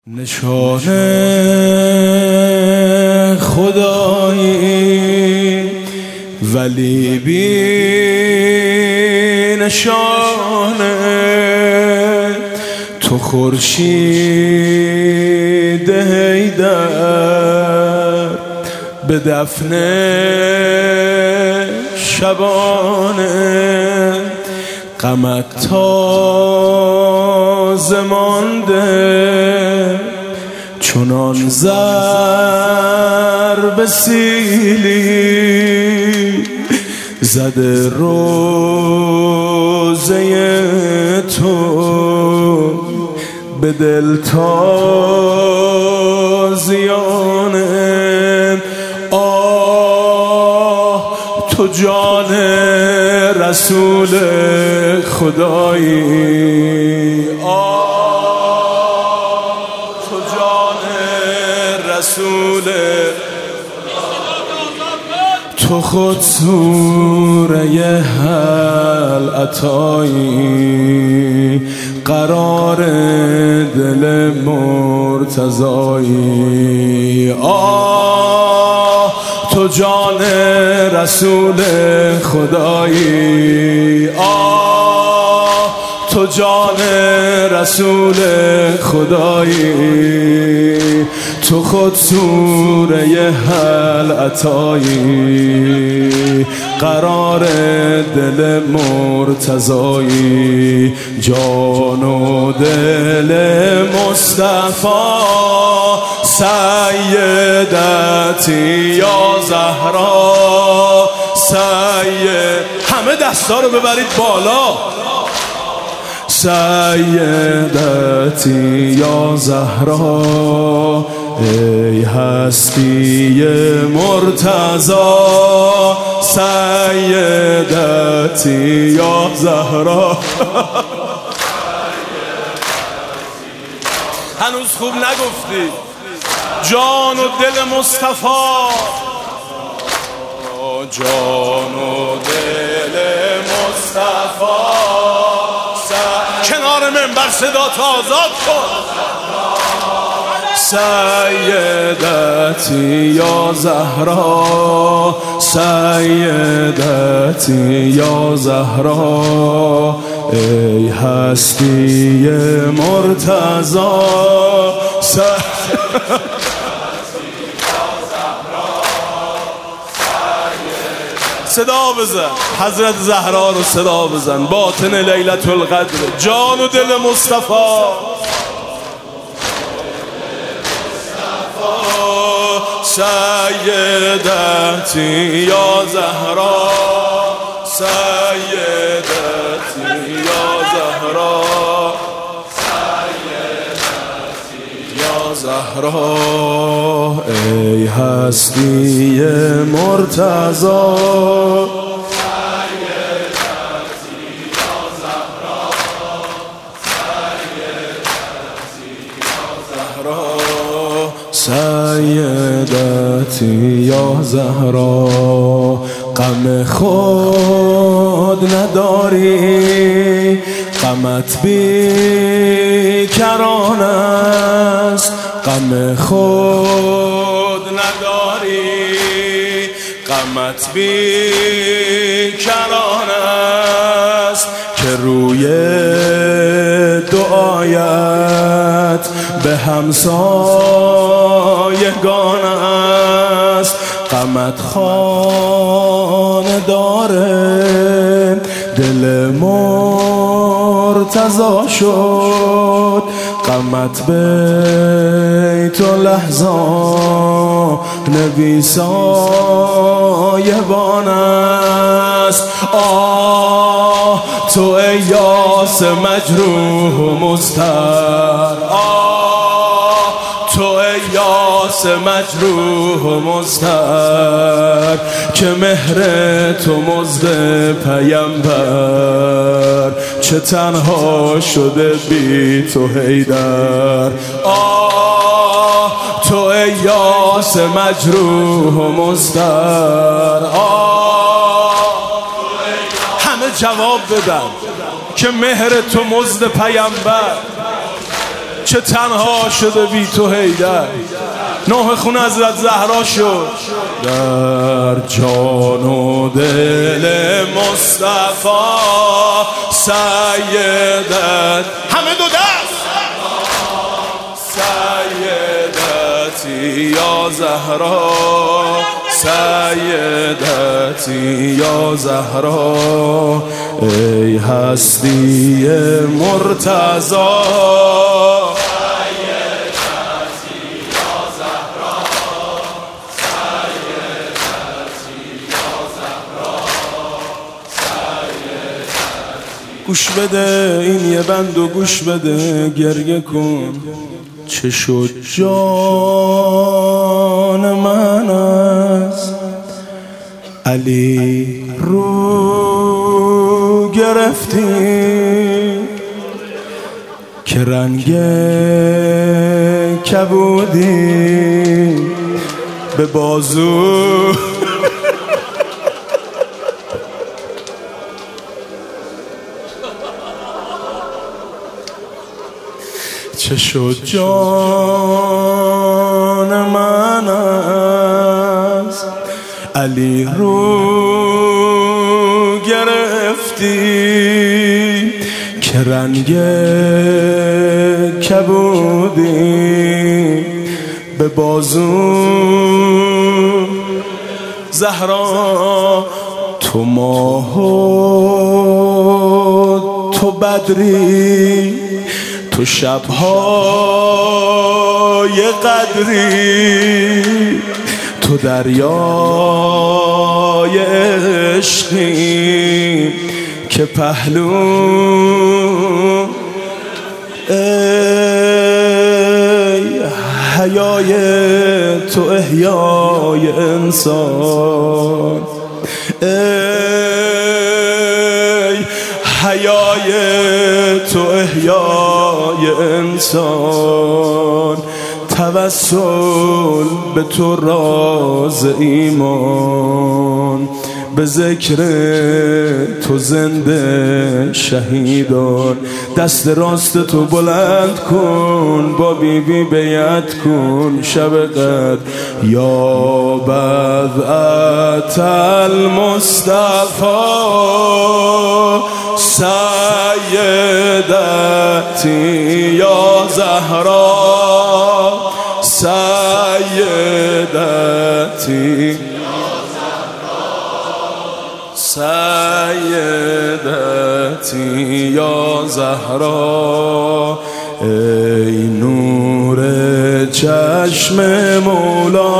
نشانه خدایی ولی بی نشانه، تو خورشید حیدر به دفن شبانه، غمت تازه مانده چنان ضرب سیلی زده روزه تو به دل تازیانه. آه تو جان رسول خدایی، تو جان رسول، تو خود سوره هل عطایی، قرار دل مرتضایی. تو جان رسول خدایی، تو جان رسول خدایی، تو خود سوره هل عطایی، قرار دل مرتضایی. جان و دل مصطفی سیدتی یا زهرا، همه دستا رو ببرید بالا. سیدتی یا زهرا، ای هستی مرتضی، سیدتی یا زهرا. هنوز خوب نگفتی جان و دل مصطفی، جان و دل مصطفی. کنار منبر صدا تو آزاد کن. سیدتی یا زهرا، سیدتی یا زهرا، ای هستی مرتضی. صدا بزن حضرت زهرا رو، صدا بزن. باطن لیلت القدر، جان و دل مصطفی. سیدتی یا زهرا، سیدتی یا زهرا، سیدتی یا زهرا، ای هستی مرتضی. سیدتی یا زهرا، غم خود نداری، غمت بی کران است. غم خود نداری، غمت بی کران است، که روی دعایت به همسایگان است. غمت خانه داره، دل مرتضی شد. غمت بیت و لحظان نویسایبان است. تو ای یاس مجروح و مضطر، تو ای یاس مجروح و مضطر، که مهر تو مزد پیمبر، چه تنها شده بی تو حیدر. تو ای یاس مجروح و مضطر، همه جواب بدن که مهر تو مزد پیمبر، چه تنها شده بی تو حیدر. نوح خون حضرت زهرا شد در جان و دل مصطفی سیدت. همه دو دست سیدتی یا زهرا، سیدتی یا زهرا، ای هستی مرتضی. گوش بده این یه بند و گوش بده، گریه کن. چه شد جان من از علی رو گرفتی که رنگ کبودی به بازو. چه شد جان من از علی رو گرفتی که رنگ کبودی به بازو. زهرا تو ماه و تو بدری، تو شب‌های قدری، تو دریای عشقی که پهلو. ای حیای تو احیای انسان، ای حیای تو احیای انسان، توسل به تو راز ایمان، به ذکر تو زنده شهیدان. دست راست تو بلند کن، با بیبی بیعت کن شب قدر. یا بضعة المصطفى سیدتی یا زهرا، سیدتی سیدتی یا زهرا، ای نور چشم مولا.